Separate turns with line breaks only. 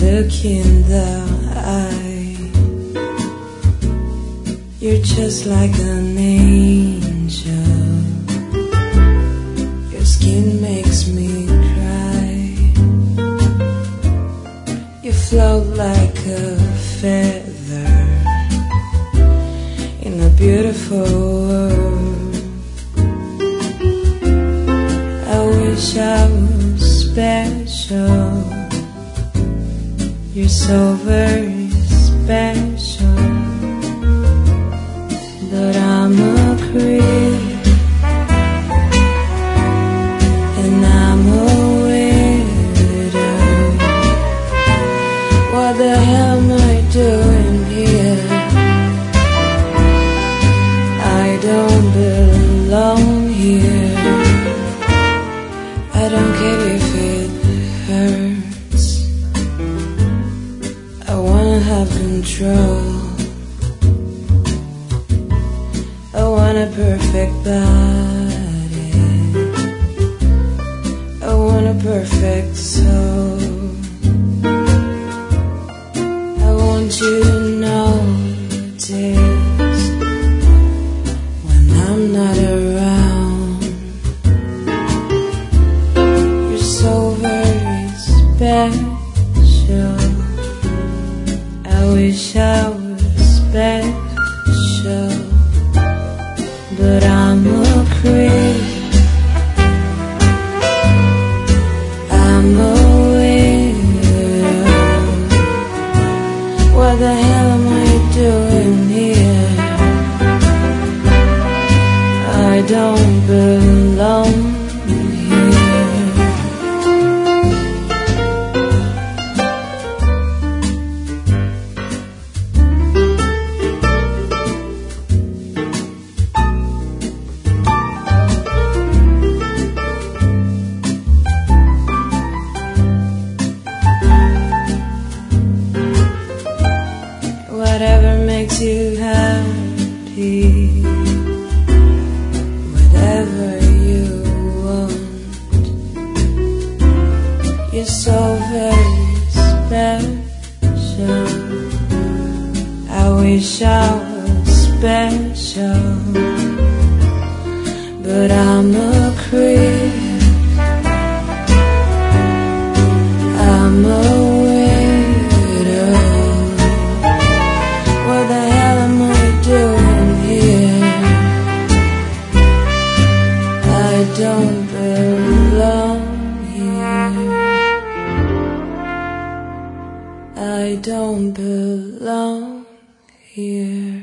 look in the eye, you're just like an angel. Your skin makes me cry. You float like a feather in a beautiful world. I wish I was special. You're so very special, but I'm a creep, and I'm a weirdo. What the hell am I doing here? I don't belong here. I don't care if it hurts. I wanna have control. I want a perfect body. I want a perfect soul. I want you to notice when I'm not around. You're so very special. I wish I was special, but I'm a creep. I'm a weirdo. What the hell am I doing here? I don't belong here. Whatever makes you happy, whatever you want. You're so very special. I wish I was special, but I'm a creep. I'm a weirdo. What the hell am I doing here? I don't belong here. I don't belong here.